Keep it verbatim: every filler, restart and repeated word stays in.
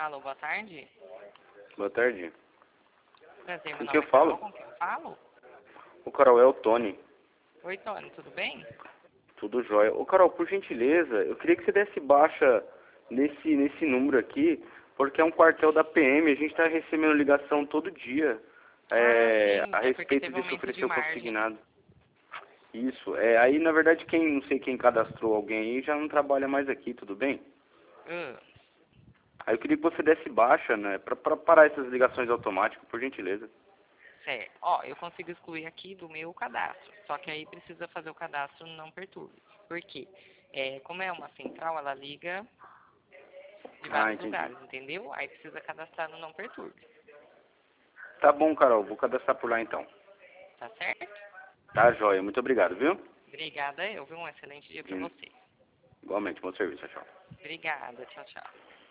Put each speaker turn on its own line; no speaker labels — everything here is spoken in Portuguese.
Alô, boa tarde.
Boa tarde.
Prazer,
Com
meu
quem
nome
eu
é
falo?
Carol, com quem eu falo?
Ô, Carol, é o Tony.
Oi, Tony, tudo bem?
Tudo jóia. Ô, Carol, por gentileza, eu queria que você desse baixa nesse, nesse número aqui, porque é um quartel da P M, a gente está recebendo ligação todo dia é,
Ah, sim,
a
é porque
respeito
teve
desse
aumento de
oferecer o
margem.
consignado. Isso, é, aí na verdade quem, não sei quem cadastrou alguém aí já não trabalha mais aqui, tudo bem?
Ah,
Aí eu queria que você desse baixa, né, pra, pra parar essas ligações automáticas, por gentileza.
certo. Ó, eu consigo excluir aqui do meu cadastro, só que aí precisa fazer o cadastro no Não Perturbe. Por quê? É, como é uma central, ela liga de
Ah,
vários
entendi.
lugares, entendeu? Aí precisa cadastrar no Não Perturbe,
Tá bom, Carol, vou cadastrar por lá então.
tá certo?
Tá, jóia, muito obrigado, viu?
Obrigada, eu vi um excelente dia pra
De-
você.
Igualmente, bom serviço, tchau.
Obrigada, tchau, tchau.